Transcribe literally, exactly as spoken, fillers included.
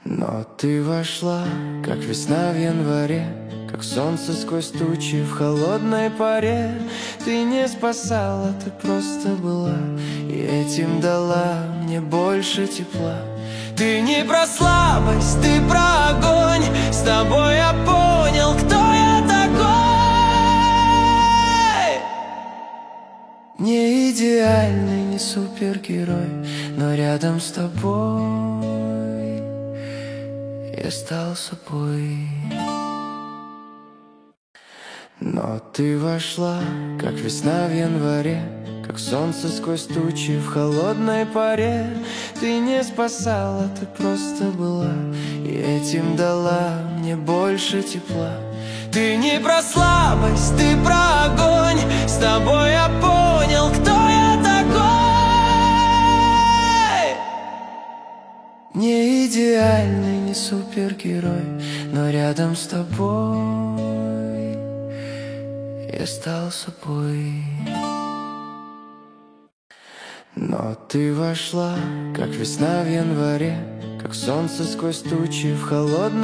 Но ты вошла, как весна в январе, как солнце сквозь тучи в холодной паре. Ты не спасала, ты просто была, и этим дала мне больше тепла. Ты не про слабость, ты про огонь. С тобой я понял, кто я такой. Не идеальный, не супергерой, но рядом с тобой я стал собой. Но ты вошла, как весна в январе, как солнце сквозь тучи в холодной паре. Ты не спасала, ты просто была, и этим дала мне больше тепла. Ты не про слабость, ты про огонь. С тобой я понял, кто я такой. Не идеальный, не супергерой, но рядом с тобой я стал собой. Но ты вошла, как весна в январе, как солнце сквозь тучи в холодной